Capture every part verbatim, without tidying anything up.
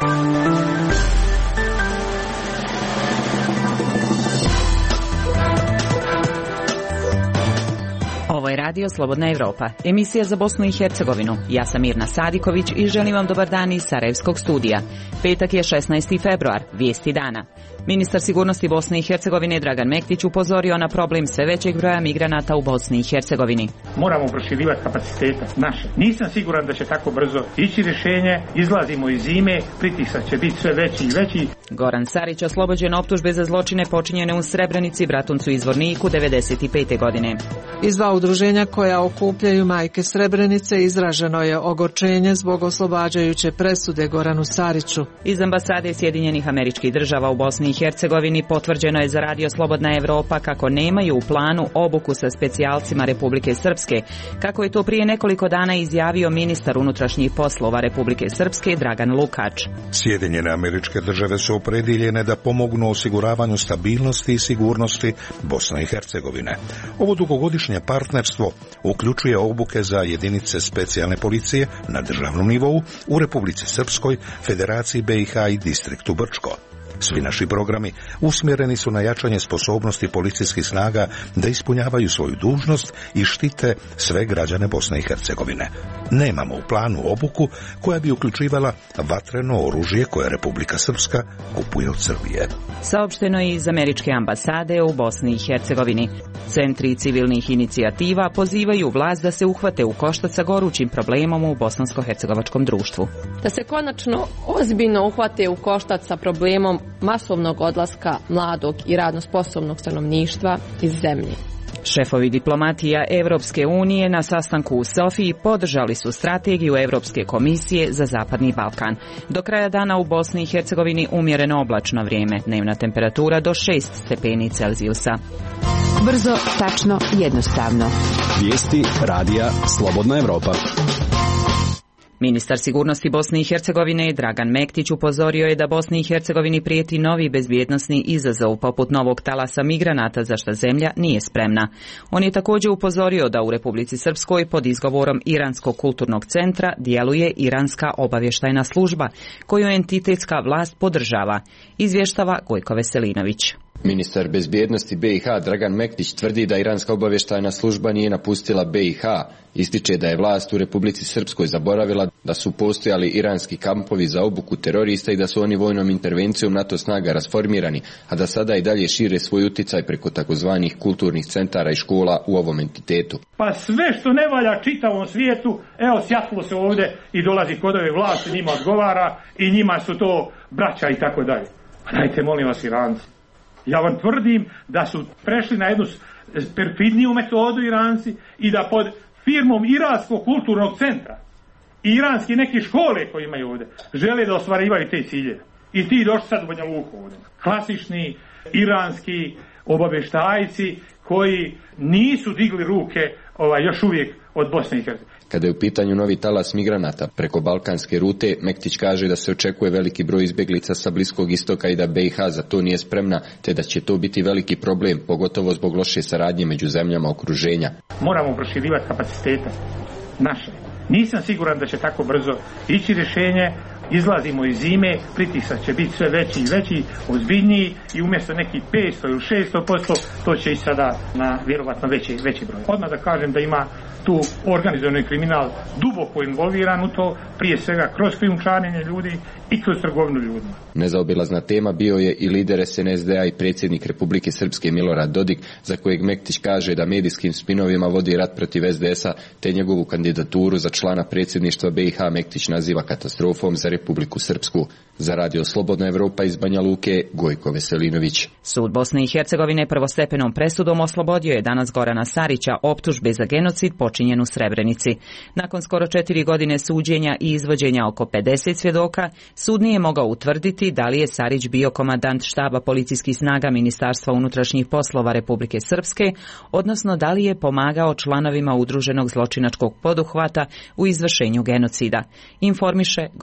Ovo je Radio Slobodna Evropa, emisija za Bosnu i Hercegovinu. Ja sam Mirna Sadiković i želim vam dobar dan iz Sarajevskog studija. Petak je šesnaesti februar, vijesti dana. Ministar sigurnosti Bosne i Hercegovine Dragan Mektić upozorio na problem sve većeg broja migranata u Bosni i Hercegovini. Moramo proširivati kapacitete naše. Nisam siguran da će tako brzo ići rješenje. Izlazimo iz zime, pritisak će biti sve veći i veći. Goran Sarić oslobođen optužbe za zločine počinjene u Srebrenici, Bratuncu i Zvorniku devedeset pete godine. Iz dva udruženja koja okupljaju majke Srebrenice izraženo je ogorčenje zbog oslobađajuće presude Goranu Sariću. Iz ambasade Sjedinjenih Američkih Država u Bosni i Hercegovini potvrđeno je za Radio Slobodna Evropa kako nemaju u planu obuku sa specijalcima Republike Srpske, kako je to prije nekoliko dana izjavio ministar unutrašnjih poslova Republike Srpske Dragan Lukač. Sjedinjene Američke Države su opredjeljene da pomognu osiguravanju stabilnosti i sigurnosti Bosne i Hercegovine. Ovo dugogodišnje partnerstvo uključuje obuke za jedinice specijalne policije na državnom nivou u Republici Srpskoj, Federaciji B i H i distriktu Brčko. Svi naši programi usmjereni su na jačanje sposobnosti policijskih snaga da ispunjavaju svoju dužnost i štite sve građane Bosne i Hercegovine. Nemamo u planu obuku koja bi uključivala vatreno oružje koje Republika Srpska kupuje od Srbije. Saopšteno je iz Američke ambasade u Bosni i Hercegovini. Centri civilnih inicijativa pozivaju vlast da se uhvate u koštac sa gorućim problemom u bosansko-hercegovačkom društvu. Da se konačno ozbiljno uhvate u koštac sa problemom masovnog odlaska mladog i radno sposobnog stanovništva iz zemlje. Šefovi diplomatija Evropske unije na sastanku u Sofiji podržali su strategiju Evropske komisije za Zapadni Balkan. Do kraja dana u Bosni i Hercegovini umjereno oblačno vrijeme, dnevna temperatura do šest stepeni Celzijusa. Brzo, tačno, jednostavno. Vijesti Radija Slobodna Evropa. Ministar sigurnosti Bosne i Hercegovine Dragan Mektić upozorio je da Bosni i Hercegovini prijeti novi bezbjednosni izazov poput novog talasa migranata za što zemlja nije spremna. On je također upozorio da u Republici Srpskoj pod izgovorom Iranskog kulturnog centra djeluje Iranska obavještajna služba koju entitetska vlast podržava, izvještava Gojko Veselinović. Ministar bezbjednosti B i H Dragan Mektić tvrdi da Iranska obavještajna služba nije napustila B i H. Ističe da je vlast u Republici Srpskoj zaboravila da su postojali iranski kampovi za obuku terorista i da su oni vojnom intervencijom NATO snaga rasformirani, a da sada i dalje šire svoj utjecaj preko takozvanih kulturnih centara i škola u ovom entitetu. Pa sve što ne valja čitavom svijetu, evo sjatilo se ovdje i dolazi kod ove vlasti, njima odgovara i njima su to braća i tako dalje. Pa dajte molim vas Iranci. Ja vam tvrdim da su prešli na jednu perfidniju metodu Iranci i da pod firmom Iranskog kulturnog centra i iranski neke škole koje imaju ovdje žele da ostvarivaju te ciljeve. I ti došli sad u Banja Luku ovdje. Klasični iranski obavještajci koji nisu digli ruke ovaj, još uvijek od Bosne i Hercegovine. Kada je u pitanju novi talas migranata preko balkanske rute, Mektić kaže da se očekuje veliki broj izbjeglica sa Bliskog istoka i da B i H za to nije spremna, te da će to biti veliki problem, pogotovo zbog loše saradnje među zemljama okruženja. Moramo proširivati kapacitete naše. Nisam siguran da će tako brzo ići rješenje. Izlazimo iz zime, pritisak će biti sve veći i veći, ozbiljniji i umjesto nekih petsto ili šesto posto to će i sada na vjerovatno veći, veći broj. Odmah da kažem da ima tu organizovani kriminal duboko involviran u to, prije svega kroz krijumčarenje ljudi i kroz trgovinu ljudima. Nezaobilazna tema bio je i lider S N S D-a i predsjednik Republike Srpske Milorad Dodik, za kojeg Mektić kaže da medijskim spinovima vodi rat protiv S D S-a, te njegovu kandidaturu za člana predsjedništva B i H Mektić naziva katastrofom za Republiku Srpsku. Za Radio Slobodna Evropa iz Banja Luke, Gojko Veselinović. Sud Bosne i Hercegovine prvostepenom presudom oslobodio je danas Gorana Sarića optužbe za genocid počinjen u Srebrenici. Nakon skoro četiri godine suđenja i izvođenja oko pedeset svjedoka, sud nije mogao utvrditi da li je Sarić bio komandant štaba policijskih snaga Ministarstva unutrašnjih poslova Republike Srpske, odnosno da li je pomagao članovima udruženog zločinačkog poduhvata u izvršenju genocida, informiše Gordana Sanić.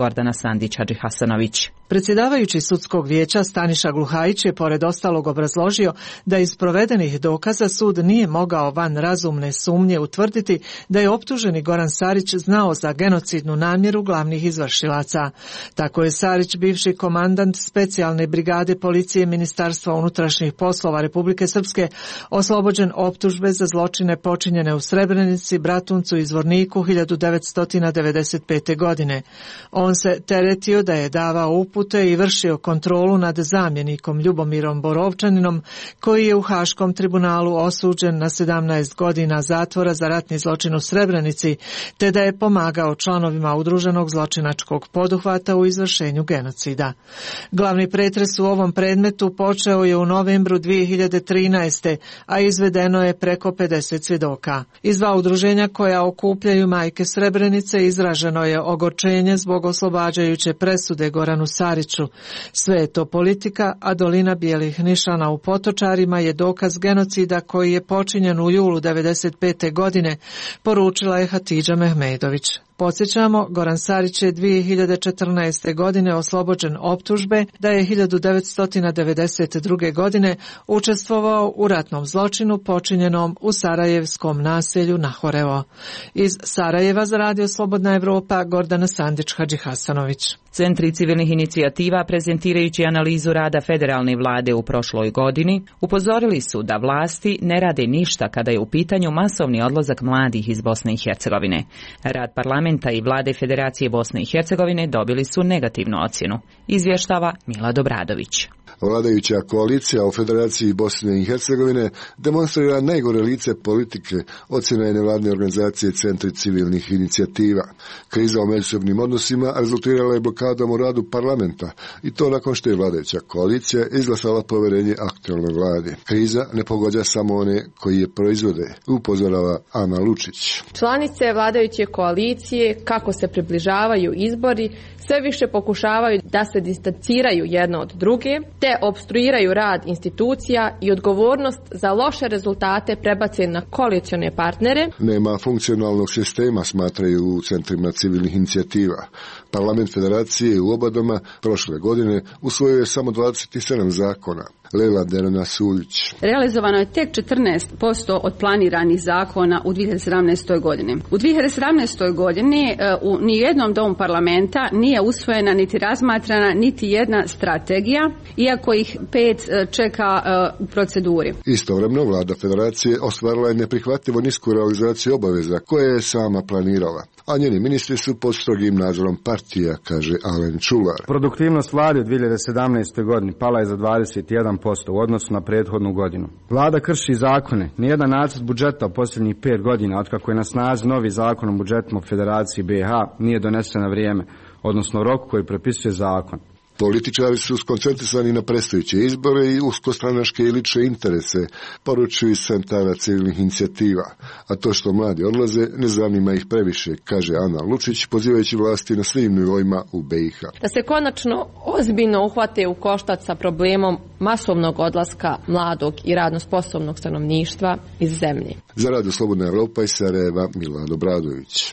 Sandić Hadžihasanović. Predsjedavajući sudskog vijeća Staniša Gluhajić je pored ostalog obrazložio da iz provedenih dokaza sud nije mogao van razumne sumnje utvrditi da je optuženi Goran Sarić znao za genocidnu namjeru glavnih izvršilaca. Tako je Sarić, bivši komandant specijalne brigade policije Ministarstva unutrašnjih poslova Republike Srpske, oslobođen optužbe za zločine počinjene u Srebrenici, Bratuncu i Zvorniku hiljadu devetsto devedeset pete. godine. On se teretio da je davao upute i vršio kontrolu nad zamjenikom Ljubomirom Borovčaninom, koji je u Haškom tribunalu osuđen na sedamnaest godina zatvora za ratni zločin u Srebrenici, te da je pomagao članovima udruženog zločinačkog poduhvata u izvršenju genocida. Glavni pretres u ovom predmetu počeo je u novembru dvije hiljade trinaeste. a izvedeno je preko pedeset svjedoka. Iz dva udruženja koja okupljaju majke Srebrenice izraženo je ogorčenje zbog oslobađajuće presude Goranu Sariću. Sve je to politika, a dolina bijelih nišana u Potočarima je dokaz genocida koji je počinjen u julu devedeset pete. godine, poručila je Hatidža Mehmedović. Podsjećamo, Goran Sarić je dvije hiljade četrnaeste. godine oslobođen optužbe da je hiljadu devetsto devedeset druge. godine učestvovao u ratnom zločinu počinjenom u sarajevskom naselju Nahorevo. Iz Sarajeva za Radio Slobodna Evropa, Gordana Sandić Hadžihasanović. Centri civilnih inicijativa, prezentirajući analizu rada federalne vlade u prošloj godini, upozorili su da vlasti ne rade ništa kada je u pitanju masovni odlazak mladih iz Bosne i Hercegovine. Rad parlamenta i vlade Federacije Bosne i Hercegovine dobili su negativnu ocjenu, izvještava Mila Dobradović. Vladajuća koalicija u Federaciji Bosne i Hercegovine demonstrira najgore lice politike, ocjena je nevladne organizacije Centri civilnih inicijativa. Kriza u međusobnim odnosima rezultirala je blokadom u radu parlamenta i to nakon što je vladajuća koalicija izglasala povjerenje aktualnoj vladi. Kriza ne pogođa samo one koji je proizvode, upozorava Ana Lučić. Članice vladajuće koalicije, kako se približavaju izbori, sve više pokušavaju da se distanciraju jedno od druge, te opstruiraju rad institucija i odgovornost za loše rezultate prebace na koalicione partnere. Nema funkcionalnog sistema, smatraju u centrima civilnih inicijativa. Parlament Federacije u oba doma prošle godine usvojio je samo dvadeset sedam zakona. Lela Derena Suljić. Realizovano je tek četrnaest posto od planiranih zakona u dvije hiljade sedamnaestoj. godini. U dvije hiljade sedamnaestoj. godini u nijednom domu parlamenta nije usvojena niti razmatrana niti jedna strategija, iako ih pet čeka u proceduri. Istovremeno vlada Federacije ostvarila je neprihvatljivo nisku realizaciju obaveza koje je sama planirala, a njeni ministri su pod strogim nadzorom partija, kaže Alen Čular. Produktivnost vlade u dvije hiljade sedamnaestoj. godini pala je za dvadeset jedan posto u odnosu na prethodnu godinu. Vlada krši zakone. Nijedan nacrt budžeta u posljednjih pet godina, otkako je na snazi novi zakon o budžetima u Federaciji B i H, nije donesen na vrijeme, odnosno rok koji propisuje zakon. Političari su skoncentrisani na predstojeće izbore i uskostranačke i lične interese, poručuju iz centara civilnih inicijativa. A to što mladi odlaze ne zanima ih previše, kaže Ana Lučić, pozivajući vlasti na svim nivoima u B i H. Da se konačno ozbiljno uhvate u koštac sa problemom masovnog odlaska mladog i radno sposobnog stanovništva iz zemlje. Za Radio Slobodna Evropa iz Sarajeva, Mila Dobradović.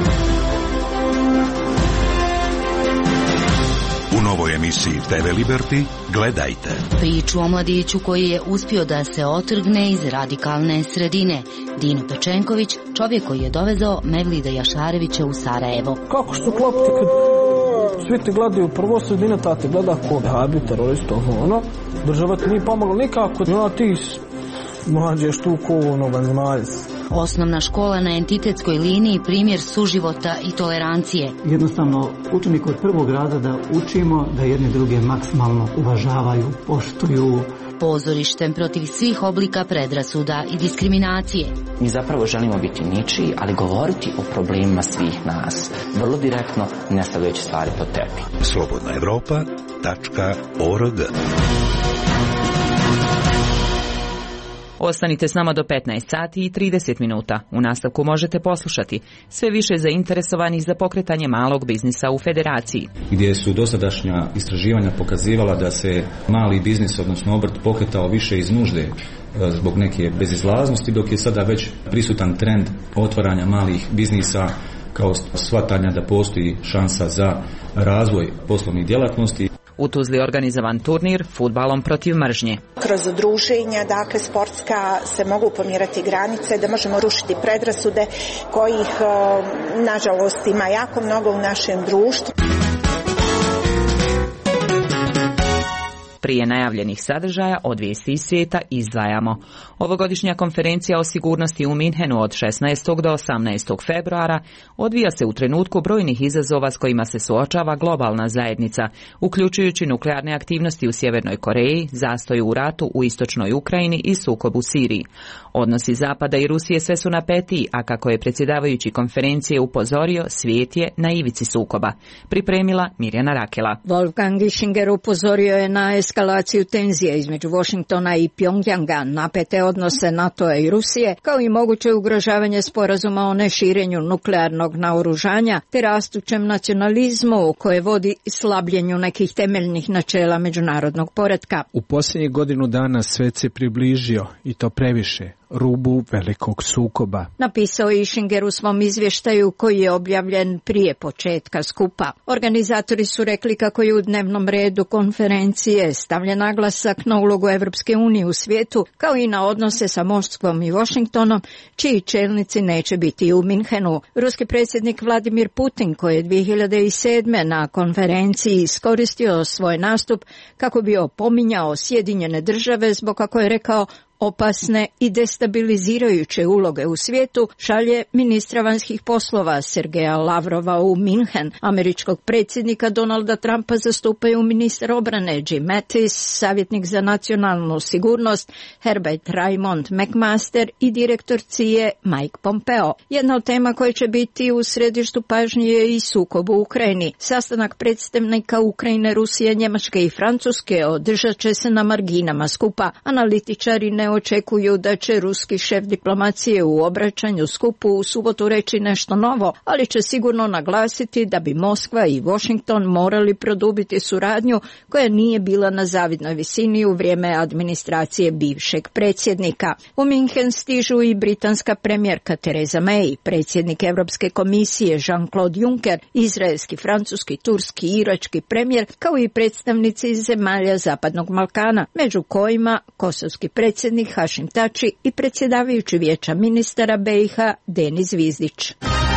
U novoj emisiji T V Liberty gledajte priču o mladiću koji je uspio da se otrgne iz radikalne sredine. Dino Pečenković, čovjek koji je dovezao Mevlida Jašarevića u Sarajevo. Kako što klopiti kad svi te gledaju prvo sredina, ta te gleda ko habi, terorist, ovo ono. Država ti nije pomogla nikako, no ti mlađeš tu ko ono vanzemaljc. Osnovna škola na entitetskoj liniji primjer suživota i tolerancije. Jednostavno, učenik od prvog rada da učimo da jedne druge maksimalno uvažavaju, poštuju. Pozorištem protiv svih oblika predrasuda i diskriminacije. Mi zapravo želimo biti ničiji, ali govoriti o problemima svih nas. Vrlo direktno, ne stavljajući stvari pod tepih. slobodna evropa tačka org. Ostanite s nama do petnaest sati i trideset minuta. U nastavku možete poslušati sve više zainteresovanih za pokretanje malog biznisa u Federaciji. Gdje su dosadašnja istraživanja pokazivala da se mali biznis, odnosno obrt, pokretao više iz nužde zbog neke bezizlaznosti, dok je sada već prisutan trend otvaranja malih biznisa kao shvatanja da postoji šansa za razvoj poslovnih djelatnosti. U Tuzli organizovan turnir fudbalom protiv mržnje. Kroz druženja, dakle sportska, se mogu pomirati granice, da možemo rušiti predrasude kojih nažalost ima jako mnogo u našem društvu. Prije najavljenih sadržaja od vijesti iz svijeta izdvajamo. Ovogodišnja konferencija o sigurnosti u Minhenu od šesnaestog do osamnaestog februara odvija se u trenutku brojnih izazova s kojima se suočava globalna zajednica, uključujući nuklearne aktivnosti u Sjevernoj Koreji, zastoj u ratu u istočnoj Ukrajini i sukob u Siriji. Odnosi Zapada i Rusije sve su napetiji, a kako je predsjedavajući konferencije upozorio, svijet je na ivici sukoba. Pripremila Mirjana Rakela. Wolfgang Ischinger upozorio je na eskalaciju tenzije između Washingtona i Pjongjanga, napete odnose NATO-a i Rusije, kao i moguće ugrožavanje sporazuma o neširenju nuklearnog naoružanja, te rastućem nacionalizmu koje vodi slabljenju nekih temeljnih načela međunarodnog poretka. U posljednjih godinu dana svet se približio, i to previše, rubu velikog sukoba. Napisao je Ischinger u svom izvještaju koji je objavljen prije početka skupa. Organizatori su rekli kako je u dnevnom redu konferencije stavljen naglasak na ulogu Evropske unije u svijetu, kao i na odnose sa Moskvom i Washingtonom, čiji čelnici neće biti u Minhenu. Ruski predsjednik Vladimir Putin, koji je dvije hiljade sedme na konferenciji iskoristio svoj nastup kako bi opominjao Sjedinjene države zbog, kako je rekao, opasne i destabilizirajuće uloge u svijetu, šalje ministra vanjskih poslova Sergeja Lavrova u Minhen. Američkog predsjednika Donalda Trumpa zastupaju ministar obrane Jim Mattis, savjetnik za nacionalnu sigurnost Herbert Raymond McMaster i direktor C I A Mike Pompeo. Jedna od tema koja će biti u središtu pažnje je i sukob u Ukrajini. Sastanak predstavnika Ukrajine, Rusije, Njemačke i Francuske održat će se na marginama skupa. Analitičari ne očekuju da će ruski šef diplomacije u obraćanju skupu u subotu reći nešto novo, ali će sigurno naglasiti da bi Moskva i Washington morali produbiti suradnju koja nije bila na zavidnoj visini u vrijeme administracije bivšeg predsjednika. U Minhen stižu i britanska premijerka Theresa May, predsjednik Europske komisije Jean-Claude Juncker, izraelski, francuski, turski i irački premijer, kao i predstavnici zemalja Zapadnog Balkana, među kojima kosovski predsjednik Hašim Tači i predsjedavajući vijeća ministara B i H Denis Vizdić.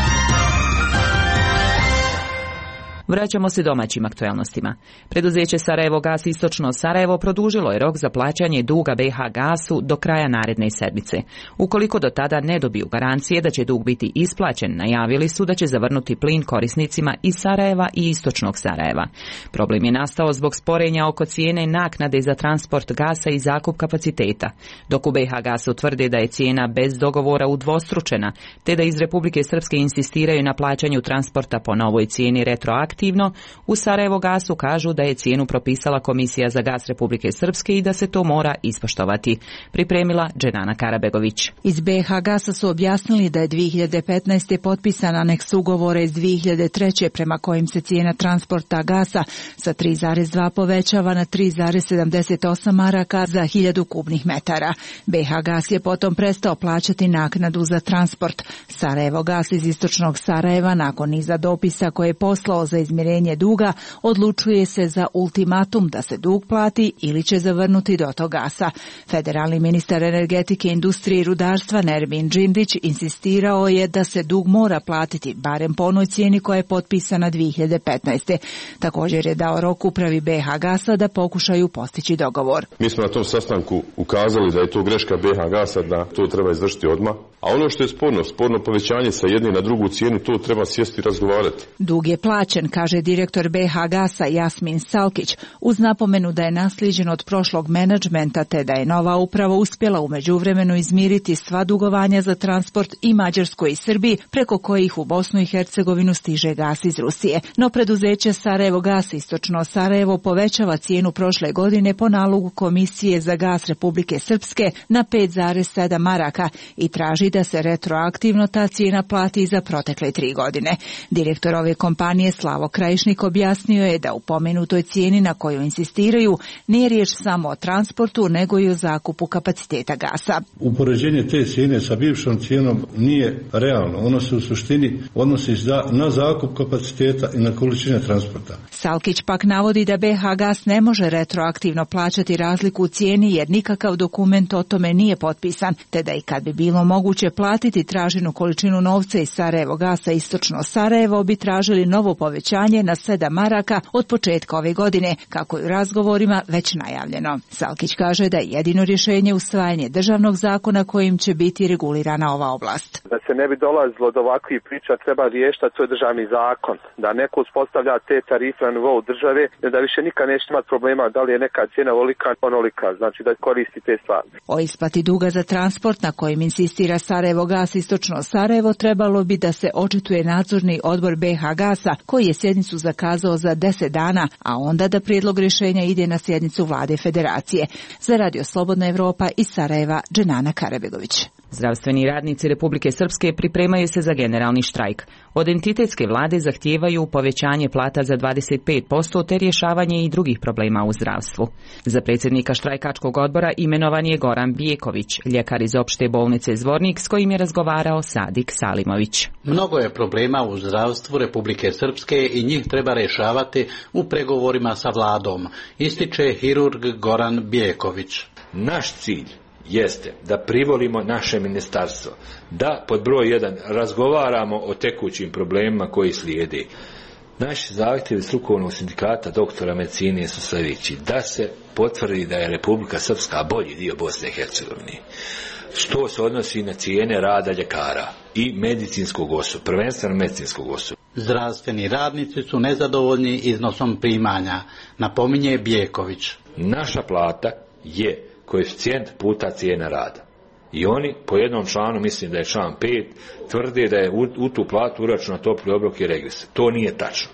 Vraćamo se domaćim aktualnostima. Preduzeće Sarajevo Gas Istočno Sarajevo produžilo je rok za plaćanje duga B i H Gasu do kraja naredne sedmice. Ukoliko do tada ne dobiju garancije da će dug biti isplaćen, najavili su da će zavrnuti plin korisnicima iz Sarajeva i Istočnog Sarajeva. Problem je nastao zbog sporenja oko cijene naknade za transport gasa i zakup kapaciteta. Dok u B i H Gasu tvrde da je cijena bez dogovora udvostručena, te da iz Republike Srpske insistiraju na plaćanju transporta po novoj cijeni retroaktivno, Aktivno, u Sarajevo Gasu kažu da je cijenu propisala Komisija za gas Republike Srpske i da se to mora ispoštovati. Pripremila Dženana Karabegović. Iz B i H Gasa su objasnili da je dvije hiljade petnaeste. potpisan aneks ugovora iz dvije hiljade treće. prema kojim se cijena transporta gasa sa tri zarez dva povećava na tri zarez sedamdeset osam maraka za hiljadu kubnih metara. B i H Gas je potom prestao plaćati naknadu za transport. Sarajevo Gas iz Istočnog Sarajeva nakon niza dopisa koje je poslao za izmirenje duga, odlučuje se za ultimatum da se dug plati ili će zavrnuti dotok gasa. Federalni ministar energetike, industrije i rudarstva Nermin Džindić insistirao je da se dug mora platiti, barem po onoj cijeni koja je potpisana dvije hiljade petnaeste. Također je dao rok upravi B i H Gasa da pokušaju postići dogovor. Mi smo na tom sastanku ukazali da je to greška B i H Gasa, da to treba izvršiti odmah. A ono što je sporno, sporno povećanje sa jedne na drugu cijenu, to treba sjesti i razgovarati. Dug je plaćen, kaže direktor B i H Gasa Jasmin Salkić, uz napomenu da je naslijeđen od prošlog menadžmenta te da je nova uprava uspjela u međuvremenu izmiriti sva dugovanja za transport i Mađarskoj i Srbiji, preko kojih u Bosnu i Hercegovinu stiže gas iz Rusije. No preduzeće Sarajevo Gas Istočno Sarajevo povećava cijenu prošle godine po nalogu Komisije za gas Republike Srpske na pet zarez sedam maraka i traži da se retroaktivno ta cijena plati za protekle tri godine. Direktor ove kompanije Slavo Savo Krajišnik objasnio je da u pomenutoj cijeni na koju insistiraju nije riječ samo o transportu, nego i o zakupu kapaciteta gasa. Upoređenje te cijene sa bivšom cijenom nije realno. Ono se u suštini odnosi na zakup kapaciteta i na količine transporta. Salkić pak navodi da B H Gas ne može retroaktivno plaćati razliku u cijeni jer nikakav dokument o tome nije potpisan, te da i kad bi bilo moguće platiti traženu količinu novca iz Sarajevo Gasa Istočno Sarajevo bi tražili novo povećanje na sedam maraka od početka ove godine, kako je u razgovorima već najavljeno. Salkić kaže da je jedino rješenje usvajanje državnog zakona kojim će biti regulirana ova oblast. Da se ne bi dolazilo do ovakvih priča, treba riješiti, to je državni zakon, da neko uspostavlja te tarife na nivou države, da više nikad neće imati problema da li je neka cijena ovolika, onolika, znači da koristi te stvari. O isplati duga za transport na kojim insistira Sarajevo Gas Istočno Sarajevo trebalo bi da se očituje nadzorni odbor B H Gasa koji je sjednicu zakazao za deset dana, a onda da prijedlog rješenja ide na sjednicu vlade federacije. Za Radio Slobodna Evropa iz Sarajeva, Dženana Karabegović. Zdravstveni radnici Republike Srpske pripremaju se za generalni štrajk. Od entitetske vlade zahtijevaju povećanje plata za dvadeset pet posto te rješavanje i drugih problema u zdravstvu. Za predsjednika štrajkačkog odbora imenovan je Goran Bijeković, ljekar iz opšte bolnice Zvornik s kojim je razgovarao Sadik Salimović. Mnogo je problema u zdravstvu Republike Srpske i njih treba rješavati u pregovorima sa vladom, ističe hirurg Goran Bijeković. Naš cilj jeste da privolimo naše ministarstvo, da pod broj jedan razgovaramo o tekućim problemima koji slijede. Naši zahtjevi strukovnog sindikata doktora medicine su sljedeći: da se potvrdi da je Republika Srpska bolji dio Bosne i Hercegovine, što se odnosi na cijene rada ljekara i medicinskog osoblja, prvenstveno medicinskog osoblja. Zdravstveni radnici su nezadovoljni iznosom primanja, napominje Bijeković. Naša plata je koeficijent puta cijena rada. I oni po jednom članu, mislim da je član pet, tvrde da je u, u tu platu uračunat topli obrok i regres. To nije tačno.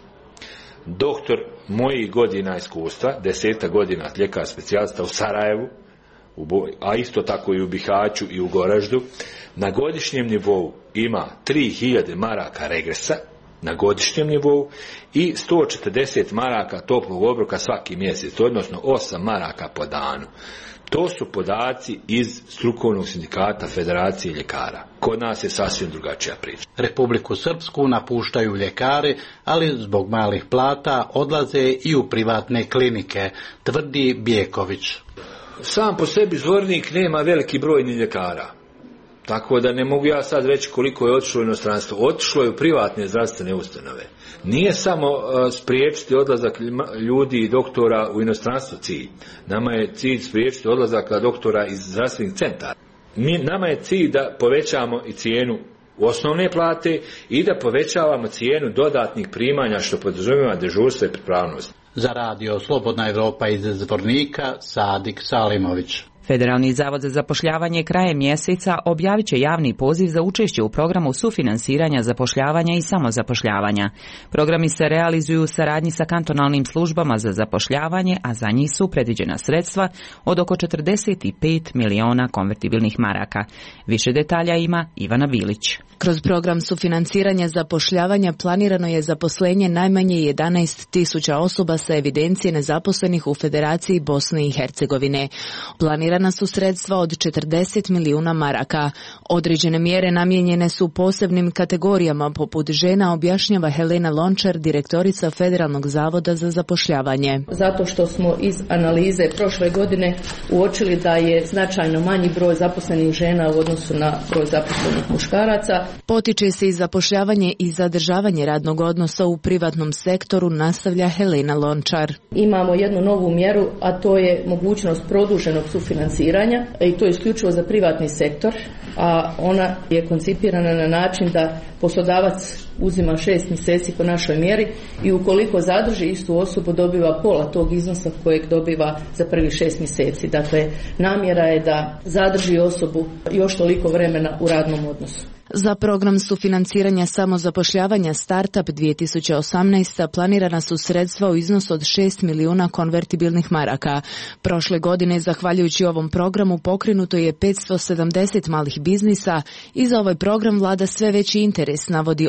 Doktor mojih godina iskustva, deseta godina ljekar specijalista u Sarajevu, u Boj, a isto tako i u Bihaću i u Goraždu, na godišnjem nivou ima tri hiljade maraka regresa, na godišnjem nivou, i sto četrdeset maraka toplog obroka svaki mjesec, odnosno osam maraka po danu. To su podaci iz strukovnog sindikata Federacije ljekara. Kod nas je sasvim drugačija priča. Republiku Srpsku napuštaju ljekari, ali zbog malih plata odlaze i u privatne klinike, tvrdi Bijeković. Sam po sebi Zvornik nema veliki broj ni ljekara. Tako da ne mogu ja sad reći koliko je otišlo u inostranstvo. Otišlo je u privatne zdravstvene ustanove. Nije samo uh, spriječiti odlazak ljudi i doktora u inostranstvo cilj. Nama je cilj spriječiti odlazak doktora iz zdravstvenih centara. Mi, nama je cilj da povećamo i cijenu osnovne plate i da povećavamo cijenu dodatnih primanja što podrazumijeva dežurstvo i pripravnost. Za Radio Slobodna Evropa iz Zvornika, Sadik Salimović. Federalni zavod za zapošljavanje krajem mjeseca objavit će javni poziv za učešće u programu sufinansiranja zapošljavanja i samozapošljavanja. Programi se realizuju u saradnji sa kantonalnim službama za zapošljavanje, a za njih su predviđena sredstva od oko četrdeset pet miliona konvertibilnih maraka. Više detalja ima Ivana Bilić. Kroz program sufinansiranja zapošljavanja planirano je zaposlenje najmanje jedanaest tisuća osoba sa evidencije nezaposlenih u Federaciji Bosne i Hercegovine. Planirana su sredstva od četrdeset milijuna maraka. Određene mjere namijenjene su posebnim kategorijama poput žena, objašnjava Helena Lončar, direktorica Federalnog zavoda za zapošljavanje. Zato što smo iz analize prošle godine uočili da je značajno manji broj zaposlenih žena u odnosu na broj zaposlenih muškaraca. Potiče se i zapošljavanje i zadržavanje radnog odnosa u privatnom sektoru, nastavlja Helena Lončar. Imamo jednu novu mjeru, a to je mogućnost produženog sufinansiranja i to je isključivo za privatni sektor, a ona je koncipirana na način da poslodavac uzima šest mjeseci po našoj mjeri i ukoliko zadrži istu osobu dobiva pola tog iznosa kojeg dobiva za prvi šest mjeseci. Dakle, namjera je da zadrži osobu još toliko vremena u radnom odnosu. Za program sufinanciranja samozapošljavanja Startup dvije tisuće osamnaest. planirana su sredstva u iznosu od šest milijuna konvertibilnih maraka. Prošle godine, zahvaljujući ovom programu, pokrenuto je petsto sedamdeset malih biznisa i za ovaj program vlada sve veći interes, navodi Omer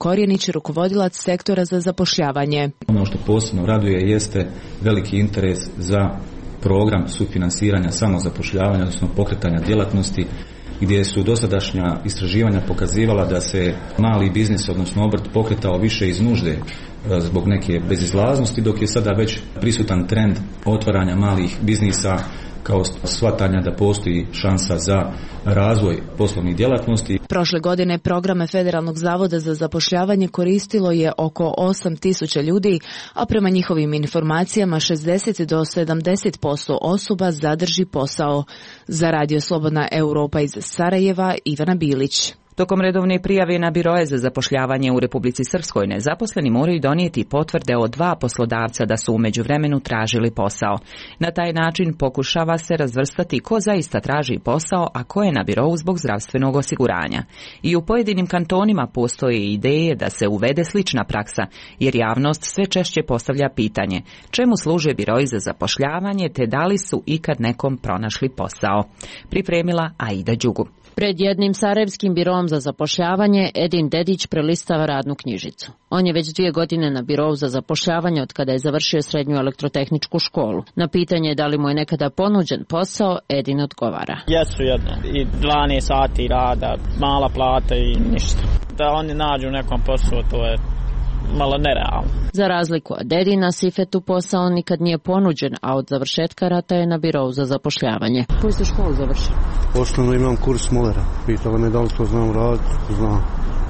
Korjenić, rukovodilac sektora za zapošljavanje. Ono što posebno raduje jeste veliki interes za program sufinansiranja samozapošljavanja, odnosno pokretanja djelatnosti, gdje su dosadašnja istraživanja pokazivala da se mali biznis, odnosno obrt, pokretao više iz nužde zbog neke bezizlaznosti, dok je sada već prisutan trend otvaranja malih biznisa kao shvatanja da postoji šansa za razvoj poslovnih djelatnosti. Prošle godine programe Federalnog zavoda za zapošljavanje koristilo je oko osam tisuća ljudi, a prema njihovim informacijama šezdeset do sedamdeset posto osoba zadrži posao. Za Radio Slobodna Europa iz Sarajeva, Ivana Bilić. Tokom redovne prijave na biroje za zapošljavanje u Republici Srpskoj nezaposleni moraju donijeti potvrde od dva poslodavca da su u međuvremenu tražili posao. Na taj način pokušava se razvrstati ko zaista traži posao, a ko je na birou zbog zdravstvenog osiguranja. I u pojedinim kantonima postoje ideje da se uvede slična praksa, jer javnost sve češće postavlja pitanje čemu služe biroji za zapošljavanje te da li su ikad nekom pronašli posao. Pripremila Aida Đugu. Pred jednim sarajevskim birom za zapošljavanje Edin Dedić prelistava radnu knjižicu. On je već dvije godine na birou za zapošljavanje od kada je završio srednju elektrotehničku školu. Na pitanje da li mu je nekada ponuđen posao, Edin odgovara. Jesu jedno. I dvanaest sati rada, mala plata i ništa. Da oni nađu nekom poslu, to je malo nerealno. Za razliku od Edina, Sifetu posao nikad nije ponuđen, a od završetka rata je na birou za zapošljavanje. Koju ste školu završili? Osnovno imam kurs molera. Pitala me da li to znam raditi, znam.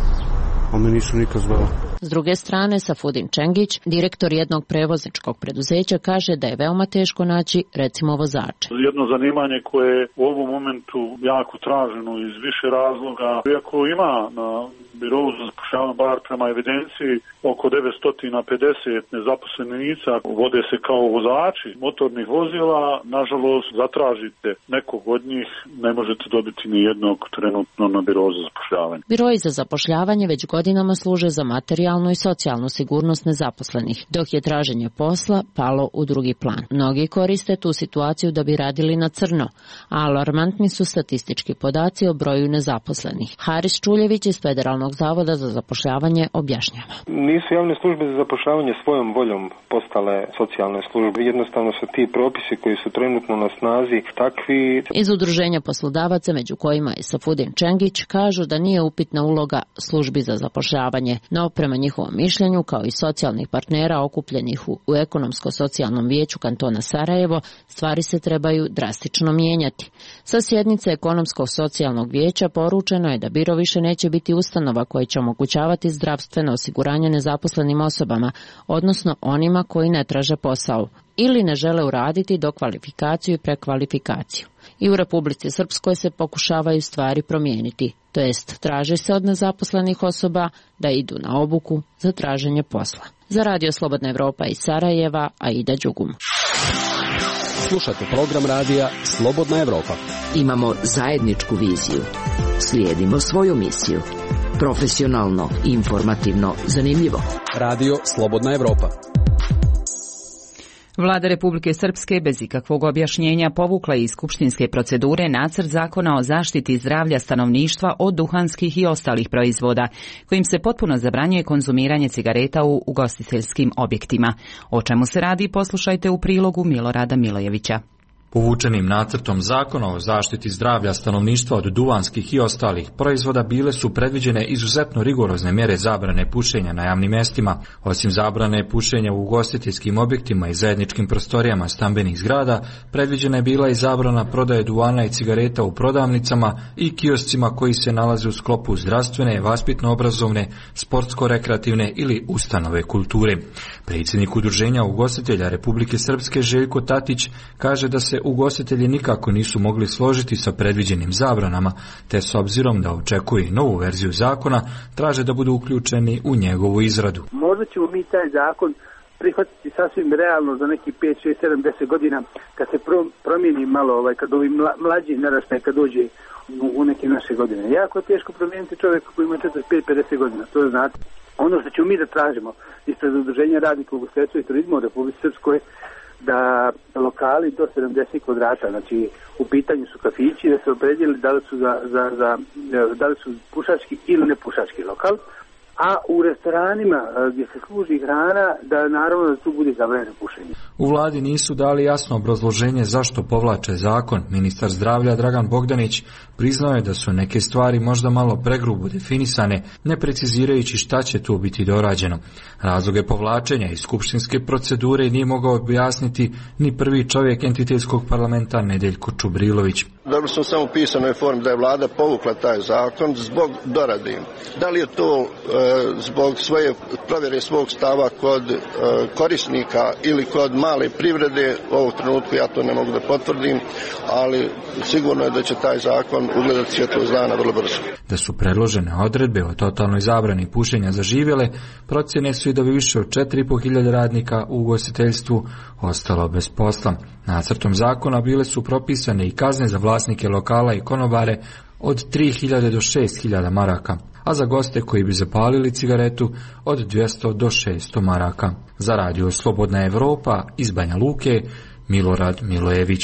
A me nisu nikad zvali. S druge strane, Safudin Čengić, direktor jednog prevozničkog preduzeća, kaže da je veoma teško naći, recimo, vozače. Jedno zanimanje koje je u ovom momentu jako traženo iz više razloga. Iako ima na birovu za zapošljavanje, bar prema evidenciji, oko devetsto pedeset nezaposlenih lica vode se kao vozači motornih vozila. Nažalost, zatražite nekog od njih, ne možete dobiti ni jednog trenutno na birovu za zapošljavanje. Biroji za zapošljavanje već godinama služe za materijalnu i socijalnu sigurnost nezaposlenih, dok je traženje posla palo u drugi plan. Mnogi koriste tu situaciju da bi radili na crno, a alarmantni su statistički podaci o broju nezaposlenih. Haris Čuljević iz Federalnog zavoda za zapošljavanje objašnjava. Nisu javne službe za zapošljavanje svojom voljom postale socijalne službe. Jednostavno su ti propisi koji su trenutno na snazi takvi. Iz udruženja poslodavaca, među kojima je Safudin Čengić, kažu da nije upitna uloga službi za zapošljavanje, no prema njihovom mišljenju, kao i socijalnih partnera okupljenih u, u ekonomsko-socijalnom vijeću kantona Sarajevo, stvari se trebaju drastično mijenjati. Sa sjednice ekonomsko-socijalnog vijeća poručeno je da biro više neće biti ustanova koja će omogućavati zdravstveno osiguranje nezaposlenim osobama, odnosno onima koji ne traže posao ili ne žele uraditi dokvalifikaciju i prekvalifikaciju. I u Republici Srpskoj se pokušavaju stvari promijeniti, to jest traže se od nezaposlenih osoba da idu na obuku za traženje posla. Za Radio Slobodna Evropa iz Sarajeva, Aida Đugum. Slušate program radija Slobodna Evropa. Imamo zajedničku viziju. Slijedimo svoju misiju. Profesionalno, informativno, zanimljivo. Radio Slobodna Evropa. Vlada Republike Srpske bez ikakvog objašnjenja povukla iz skupštinske procedure nacrt zakona o zaštiti zdravlja stanovništva od duhanskih i ostalih proizvoda, kojim se potpuno zabranjuje konzumiranje cigareta u ugostiteljskim objektima. O čemu se radi, poslušajte u prilogu Milorada Milojevića. Povučenim nacrtom zakona o zaštiti zdravlja stanovništva od duvanskih i ostalih proizvoda bile su predviđene izuzetno rigorozne mjere zabrane pušenja na javnim mjestima. Osim zabrane pušenja u ugostiteljskim objektima i zajedničkim prostorijama stambenih zgrada, predviđena je bila i zabrana prodaje duvana i cigareta u prodavnicama i kioscima koji se nalaze u sklopu zdravstvene, vaspitno-obrazovne, sportsko-rekreativne ili ustanove kulture. Predsjednik Udruženja ugostitelja Republike Srpske Željko Tatić kaže da se ugostitelji nikako nisu mogli složiti sa predviđenim zabranama, te s obzirom da očekuje novu verziju zakona, traže da budu uključeni u njegovu izradu. Možda ćemo mi taj zakon prihvatiti sasvim realno za neki pet, šest, sedam, deset godina, kad se promijeni malo, ovaj, kad ovi mlađi naraštaj, kad dođe u, u neke naše godine. Jako je teško promijeniti čovjeka koji ima četrdeset pet, pedeset godina, to znate. Ono što ćemo mi da tražimo ispred Udruženja radnika ugostiteljstva i turizma u Republici Srpskoj, da lokali do sedamdeset kvadrata, znači u pitanju su kafići, da se opredijeli da li su za, za, za da li su pušački ili ne pušački lokal, a u restoranima gdje se služi hrana da naravno da tu bude zabranjeno pušenje. U vladi nisu dali jasno obrazloženje zašto povlače zakon. Ministar zdravlja Dragan Bogdanić priznao je da su neke stvari možda malo pregrubo definisane, ne precizirajući šta će tu biti dorađeno. Razloge povlačenja iz skupštinske procedure nije mogao objasniti ni prvi čovjek entitetskog parlamenta Nedeljko Čubrilović. Dobro sam samo u pisanoj formi da je vlada povukla taj zakon zbog dorade. Da li je to e, zbog svoje provjere svog stava kod e, korisnika ili kod male privrede, u ovom trenutku ja to ne mogu da potvrdim, ali sigurno je da će taj zakon ugledati svjetlost dana vrlo brzo. Da su predložene odredbe o totalnoj zabrani pušenja zaživjele, procjene su i da bi više od četiri i po hiljade radnika u ugostiteljstvu ostalo bez posla. Nacrtom zakona bile su propisane i kazne za vlasnike lokala i konobare od tri hiljade do šest hiljada maraka, a za goste koji bi zapalili cigaretu od dvjesto do šesto maraka. Za radio Slobodna Evropa iz Banja Luke, Milorad Milojević.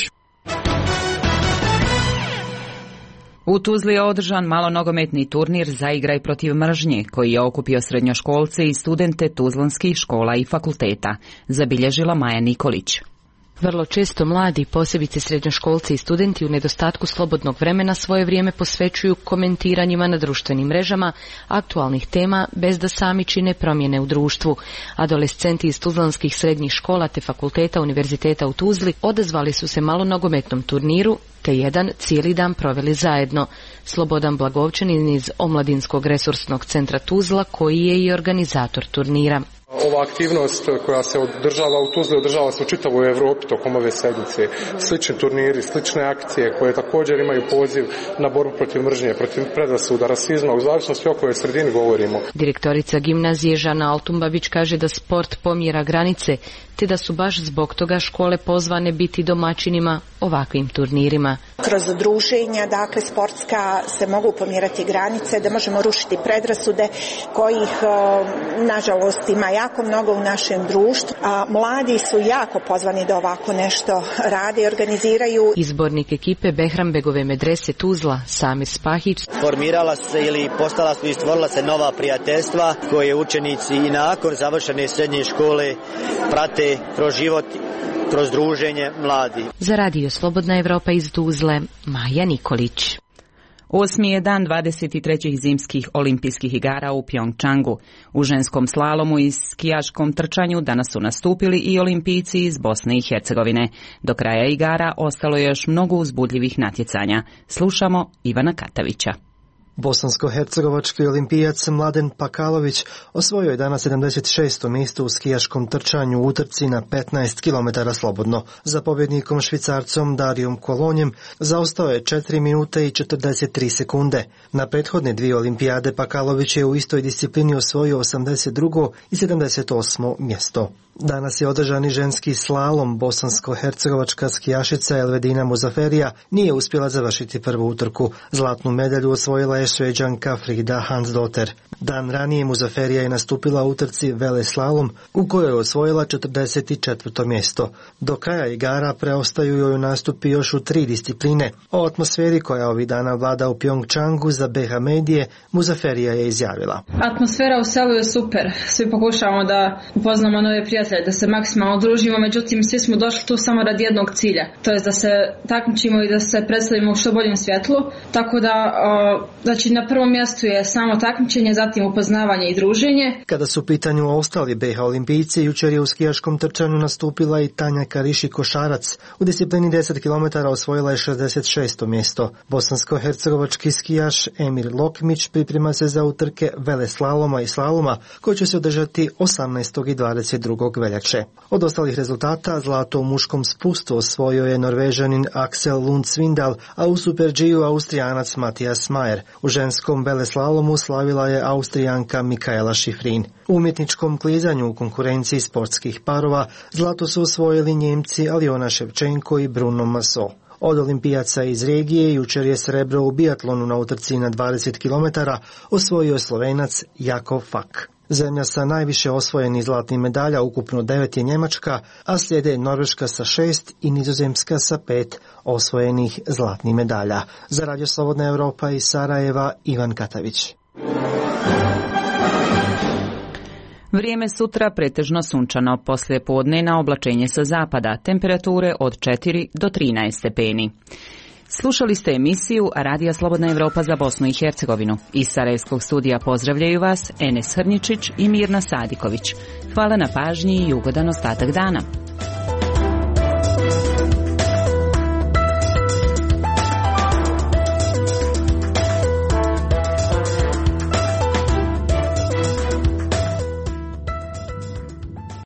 U Tuzli je održan malonogometni turnir Zaigraj protiv mržnje, koji je okupio srednjoškolce i studente tuzlanskih škola i fakulteta, zabilježila Maja Nikolić. Vrlo često mladi, posebice srednjoškolci i studenti u nedostatku slobodnog vremena svoje vrijeme posvećuju komentiranjima na društvenim mrežama aktualnih tema bez da sami čine promjene u društvu. Adolescenti iz tuzlanskih srednjih škola te fakulteta Univerziteta u Tuzli odazvali su se malonogometnom turniru te jedan cijeli dan proveli zajedno. Slobodan Blagovčanin iz Omladinskog resursnog centra Tuzla, koji je i organizator turnira. Ova aktivnost koja se održava u Tuzli održava se u čitavoj Evropi tokom ove sedmice. Slični turniri, slične akcije koje također imaju poziv na borbu protiv mržnje, protiv predrasuda, rasizma, u zavisnosti o kojoj sredini govorimo. Direktorica gimnazije Žana Altumbavić kaže da sport pomjera granice, te da su baš zbog toga škole pozvane biti domaćinima ovakvim turnirima. Kroz druženja, dakle sportska, se mogu pomjerati granice, da možemo rušiti predrasude kojih nažalost ima jako mnogo u našem društvu, a mladi su jako pozvani da ovako nešto rade i organiziraju. Izbornik ekipe Behrambegove medrese Tuzla, Samir Spahić. Formirala se ili postala su i stvorila se nova prijateljstva koje učenici i nakon završene srednje škole prate kroz život, kroz druženje mladi. Za radio Slobodna Evropa iz Tuzle, Maja Nikolić. Osmi je dan dvadeset trećih zimskih olimpijskih igara u Pjongčangu. U ženskom slalomu i skijaškom trčanju danas su nastupili i olimpijci iz Bosne i Hercegovine. Do kraja igara ostalo je još mnogo uzbudljivih natjecanja. Slušamo Ivana Katavića. Bosansko-hercegovački olimpijac Mladen Pakalović osvojio je danas sedamdeset šesto mjesto u skijaškom trčanju u utrci na petnaest kilometara slobodno. Za pobjednikom Švicarcom Darijom Kolonjem zaostao je četiri minute i četrdeset tri sekunde. Na prethodne dvije olimpijade Pakalović je u istoj disciplini osvojio osamdeset drugo i sedamdeset osmo mjesto. Danas je održani ženski slalom. Bosansko-hercegovačka skijašica Elvedina Muzaferija nije uspjela završiti prvu utrku. Zlatnu medalju osvojila je Šveđanka Frida Hansdotter. Dan ranije Muzaferija je nastupila u utrci vele slalom u kojoj je osvojila četrdeset četvrto mjesto. Do kraja igara preostaju joj nastupi još u tri discipline. O atmosferi koja ovih dana vlada u Pjongčangu za B H medije Muzaferija je izjavila. Atmosfera u selu je super. Svi pokušavamo da upoznamo nove prijatelje, da se maksimalno družimo, međutim svi smo došli tu samo radi jednog cilja. To je da se takmičimo i da se predstavimo u što boljem svjetlu. Tako da, o, znači na prvom mjestu je samo takmičenje, zatim upoznavanje i druženje. Kada su u pitanju ostali B H olimpijci, jučer je u skijaškom trčanju nastupila i Tanja Kariši Košarac. U disciplini deset kilometara osvojila je šezdeset šesto mjesto. Bosansko-hercegovački skijaš Emir Lokmić priprema se za utrke vele slaloma i slaloma koji će se održati osamnaestog i dvadeset drugog veljače. Od ostalih rezultata zlato u muškom spustu osvojio je Norvežanin Axel Lund Svindal, a u Super G-u Austrijanac Matijas Majer. U ženskom veleslalomu slavila je Austrijanka Mikaela Šifrin. U umjetničkom klizanju u konkurenciji sportskih parova zlato su osvojili Njemci Aljona Ševčenko i Bruno Maso. Od olimpijaca iz regije jučer je srebro u biatlonu na utrci na dvadeset kilometara osvojio Slovenac Jakov Fak. Zemlja sa najviše osvojenih zlatnih medalja, ukupno devet, je Njemačka, a slijede Norveška sa šest i Nizozemska sa pet osvojenih zlatnih medalja. Za radio Slobodna Evropa iz Sarajeva, Ivan Katavić. Vrijeme sutra pretežno sunčano, poslije podne na oblačenje sa zapada, temperature od četiri do trinaest stepeni. Slušali ste emisiju Radija Slobodna Evropa za Bosnu i Hercegovinu. Iz Sarajevskog studija pozdravljaju vas Enes Hrničić i Mirna Sadiković. Hvala na pažnji i ugodan ostatak dana.